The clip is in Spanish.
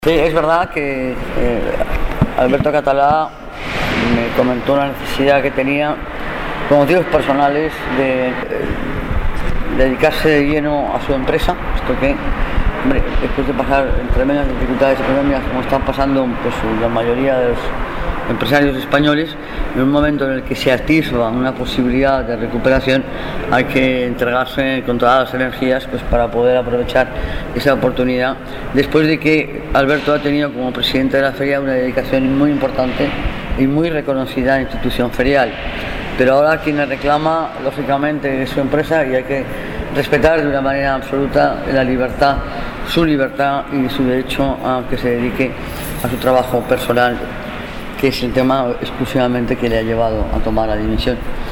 Sí, es verdad que Alberto Catalá me comentó la necesidad que tenía, por motivos personales, de dedicarse de lleno a su empresa, puesto que, hombre, después de pasar tremendas dificultades económicas como están pasando pues, la mayoría de los empresarios españoles, en un momento en el que se atisba una posibilidad de recuperación, hay que entregarse con todas las energías pues, para poder aprovechar esa oportunidad, después de que Alberto ha tenido como presidente de la feria una dedicación muy importante y muy reconocida en la institución ferial. Pero ahora quien le reclama, lógicamente, es su empresa y hay que respetar de una manera absoluta la libertad, su libertad y su derecho a que se dedique a su trabajo personal, que es el tema exclusivamente que le ha llevado a tomar la dimisión.